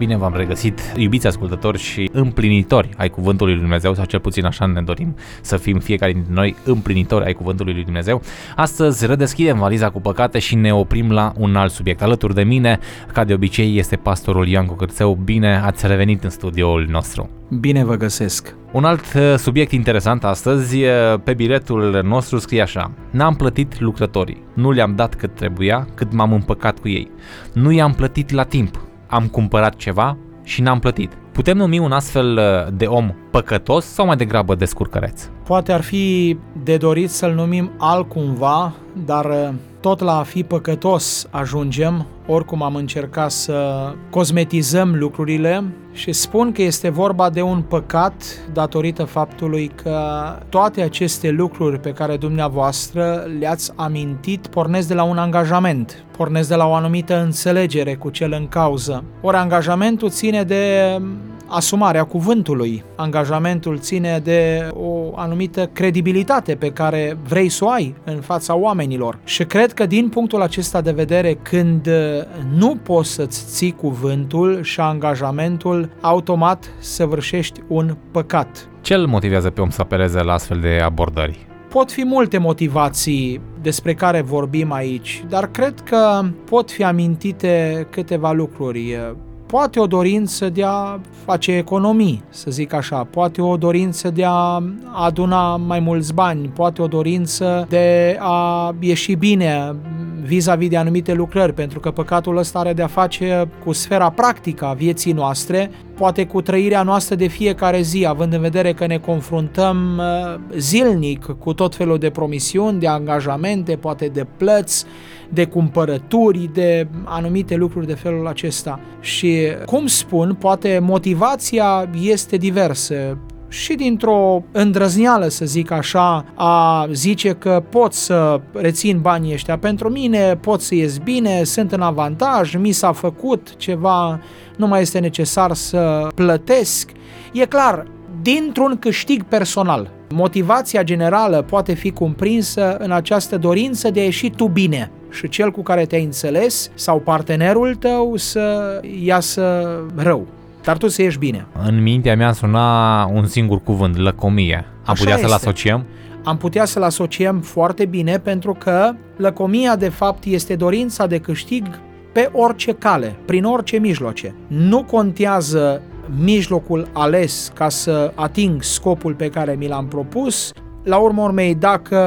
bine v-am regăsit, iubiți ascultători și împlinitori ai Cuvântului lui Dumnezeu, sau cel puțin așa ne dorim să fim fiecare dintre noi împlinitori ai Cuvântului lui Dumnezeu. Astăzi redeschidem valiza cu păcate și ne oprim la un alt subiect. Alături de mine, ca de obicei, este pastorul Ioan Cocârțeu. Bine ați revenit în studioul nostru. Bine vă găsesc. Un alt subiect interesant astăzi, pe biletul nostru scrie așa: n-am plătit lucrătorii, nu le-am dat cât trebuia, cât m-am împăcat cu ei. Nu i-am plătit la timp, am cumpărat ceva și n-am plătit. Putem numi un astfel de om păcătos sau mai degrabă descurcăreț? Poate ar fi de dorit să-l numim altcumva, dar tot la a fi păcătos ajungem. Oricum am încercat să cosmetizăm lucrurile și spun că este vorba de un păcat datorită faptului că toate aceste lucruri pe care dumneavoastră le-ați amintit pornesc de la un angajament, pornesc de la o anumită înțelegere cu cel în cauză. Ori angajamentul ține de asumarea cuvântului, angajamentul ține de o anumită credibilitate pe care vrei să o ai în fața oamenilor. Și cred că din punctul acesta de vedere, când nu poți să-ți ții cuvântul și angajamentul, automat săvârșești un păcat. Ce îl motivează pe om să apeleze la astfel de abordări? Pot fi multe motivații despre care vorbim aici, dar cred că pot fi amintite câteva lucruri. Poate o dorință de a face economii, să zic așa, poate o dorință de a aduna mai mulți bani, poate o dorință de a ieși bine vis-a-vis de anumite lucrări, pentru că păcatul ăsta are de-a face cu sfera practică a vieții noastre, poate cu trăirea noastră de fiecare zi, având în vedere că ne confruntăm zilnic cu tot felul de promisiuni, de angajamente, poate de plăți, de cumpărături, de anumite lucruri de felul acesta. Și, cum spun, poate motivația este diversă. Și dintr-o îndrăzneală, să zic așa, a zice că pot să rețin banii ăștia pentru mine, pot să ies bine, sunt în avantaj, mi s-a făcut ceva, nu mai este necesar să plătesc. E clar, dintr-un câștig personal. Motivația generală poate fi cumprinsă în această dorință de a ieși tu bine și cel cu care te-ai înțeles sau partenerul tău să iasă rău. Dar tu să ieși bine. În mintea mea suna un singur cuvânt, lăcomie. Am putea să-l asociem? Am putea să-l asociem foarte bine, pentru că lăcomia de fapt este dorința de câștig pe orice cale, prin orice mijloace. Nu contează mijlocul ales ca să ating scopul pe care mi l-am propus. La urma urmei, dacă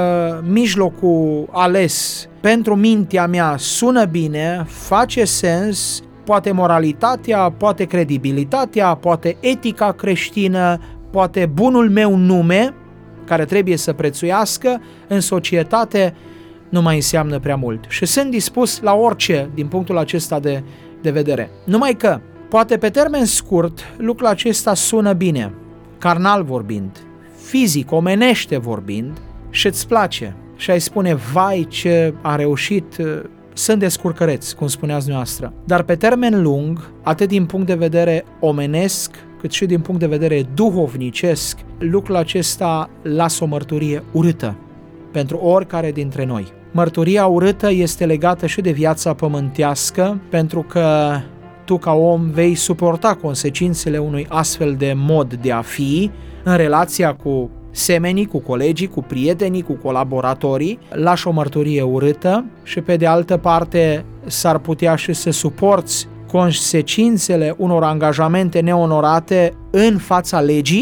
mijlocul ales pentru mintea mea sună bine, face sens, poate moralitatea, poate credibilitatea, poate etica creștină, poate bunul meu nume, care trebuie să prețuiască în societate, nu mai înseamnă prea mult. Și sunt dispus la orice din punctul acesta de vedere. Numai că, poate pe termen scurt, lucrul acesta sună bine, carnal vorbind, fizic, omenește vorbind, și îți place. Și ai spune, vai ce a reușit, sunt descurcăreți, cum spuneați dumneavoastră. Dar pe termen lung, atât din punct de vedere omenesc, cât și din punct de vedere duhovnicesc, lucrul acesta lasă o mărturie urâtă pentru oricare dintre noi. Mărturia urâtă este legată și de viața pământească, pentru că tu ca om vei suporta consecințele unui astfel de mod de a fi în relația cu semenii, cu colegii, cu prietenii, cu colaboratorii, lași o mărturie urâtă și pe de altă parte s-ar putea și să suporți consecințele unor angajamente neonorate în fața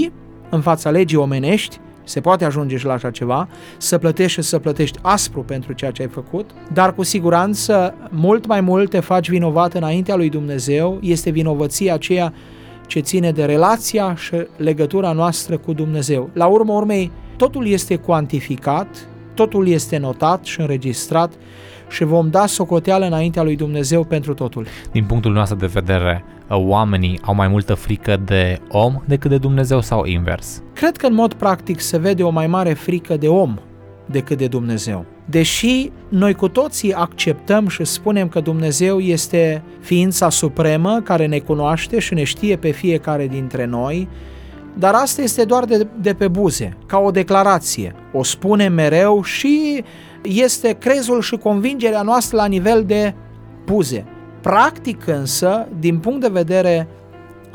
legii omenești. Se poate ajunge și la așa ceva, să plătești și să plătești aspru pentru ceea ce ai făcut, dar cu siguranță mult mai mult te faci vinovat înaintea lui Dumnezeu, este vinovăția aceea ce ține de relația și legătura noastră cu Dumnezeu. La urma urmei, totul este cuantificat, totul este notat și înregistrat și vom da socoteală înaintea lui Dumnezeu pentru totul. Din punctul nostru de vedere, oamenii au mai multă frică de om decât de Dumnezeu sau invers? Cred că în mod practic se vede o mai mare frică de om decât de Dumnezeu. Deși noi cu toții acceptăm și spunem că Dumnezeu este ființa supremă care ne cunoaște și ne știe pe fiecare dintre noi, dar asta este doar de pe buze, ca o declarație. O spunem mereu și este crezul și convingerea noastră la nivel de buze. Practic însă, din punct de vedere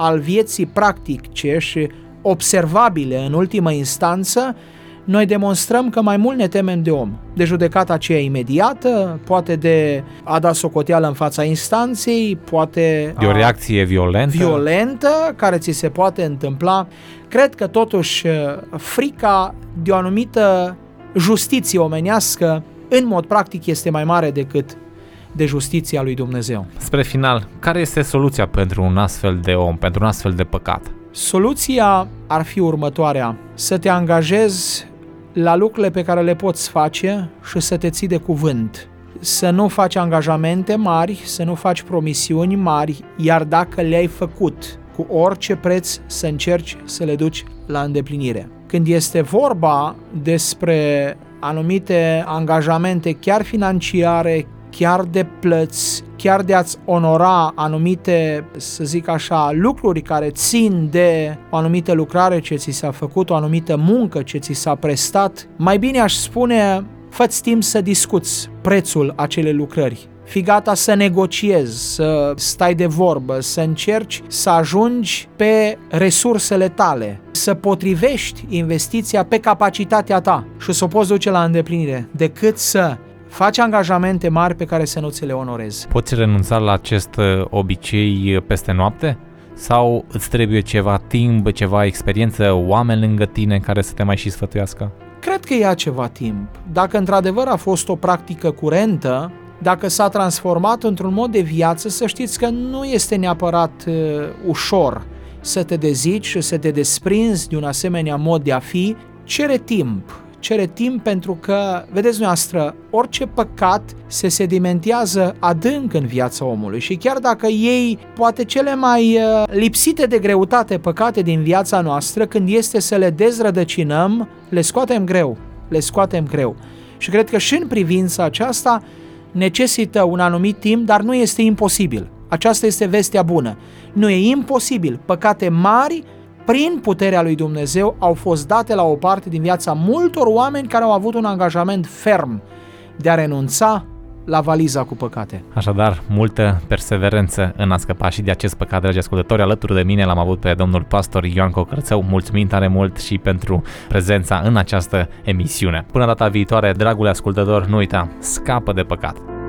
al vieții practice și observabile în ultimă instanță, noi demonstrăm că mai mult ne temem de om, de judecata aceea imediată, poate de a da socoteală în fața instanței, poate de o reacție violentă care ți se poate întâmpla. Cred că totuși frica de o anumită justiție omenească în mod practic este mai mare decât de justiția lui Dumnezeu. Spre final, care este soluția pentru un astfel de om, pentru un astfel de păcat? Soluția ar fi următoarea: să te angajezi la lucrurile pe care le poți face și să te ții de cuvânt. Să nu faci angajamente mari, să nu faci promisiuni mari, iar dacă le-ai făcut, cu orice preț să încerci să le duci la îndeplinire. Când este vorba despre anumite angajamente, chiar financiare, chiar de plăți, chiar de a-ți onora anumite, să zic așa, lucruri care țin de o anumită lucrare ce ți s-a făcut, o anumită muncă ce ți s-a prestat, mai bine aș spune, fă-ți timp să discuți prețul acelei lucrări. Fii gata să negociezi, să stai de vorbă, să încerci să ajungi pe resursele tale, să potrivești investiția pe capacitatea ta și să o poți duce la îndeplinire, decât să faci angajamente mari pe care să nu ți le onorezi. Poți renunța la acest obicei peste noapte? Sau îți trebuie ceva timp, ceva experiență, oameni lângă tine care să te mai și sfătuiască? Cred că ia ceva timp. Dacă într-adevăr a fost o practică curentă, dacă s-a transformat într-un mod de viață, să știți că nu este neapărat ușor să te dezici și să te desprinzi de un asemenea mod de a fi. Cere timp pentru că, vedeți noastră, orice păcat se sedimentează adânc în viața omului și chiar dacă iei poate cele mai lipsite de greutate păcate din viața noastră, când este să le dezrădăcinăm, le scoatem greu. Și cred că și în privința aceasta necesită un anumit timp, dar nu este imposibil. Aceasta este vestea bună. Nu e imposibil. Păcate mari, prin puterea lui Dumnezeu, au fost date la o parte din viața multor oameni care au avut un angajament ferm de a renunța la valiza cu păcate. Așadar, multă perseverență în a scăpa și de acest păcat, dragi ascultători. Alături de mine l-am avut pe domnul pastor Ioan Cocărțău. Mulțumim tare mult și pentru prezența în această emisiune. Până data viitoare, dragule ascultător, nu uita, scapă de păcat!